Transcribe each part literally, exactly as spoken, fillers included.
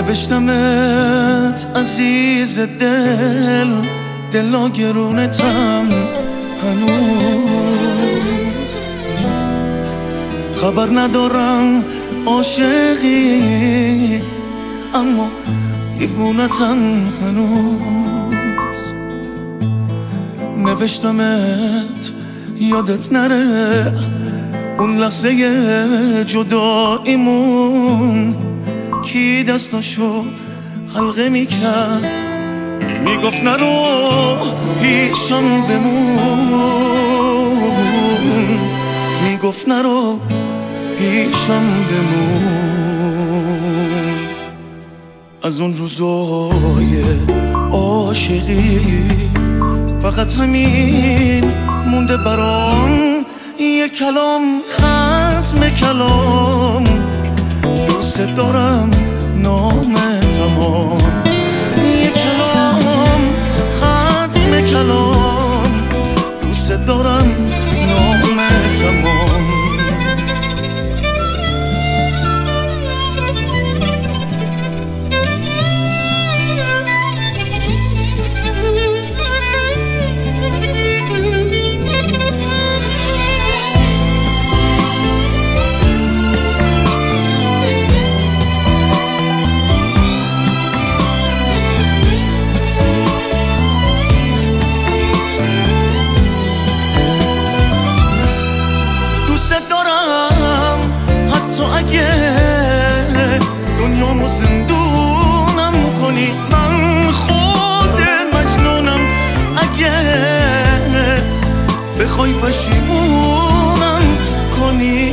نوشتمت عزیز دل، دلا گرونتم هنوز. خبر ندارم عاشقی، اما دیوونتم هنوز. نوشتمت یادت نره اون لحظه جداییمون، کی دستاشو حلقه میکرد میگفت نرو پیشم بمون، میگفت نرو پیشم بمون. از اون روزای عاشقی فقط همین مونده برام، یه کلام ختم کلام، دوست دارم نام تمام. یه کلام ختم کلام، دوست دارم نام تمام. حتی اگه دنیامو زندونم کنی، من خود مجنونم. اگه بخوای پشیمونم کنی،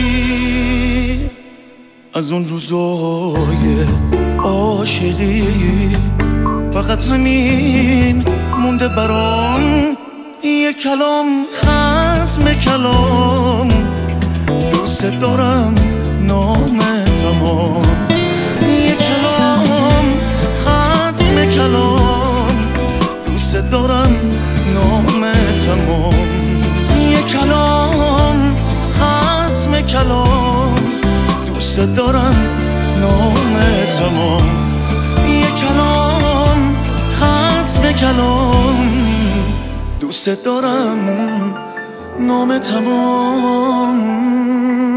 از اون روزای عاشقی فقط همین مونده برام، یه کلام ختم کلام، دوست دارم نام تمام. یه کلام ختم کلام، دوست دارم نام تمام. یه کلام ختم کلام، دوست دارم نام تمام. یه کلام ختم کلام، دوست دارم نام تمام.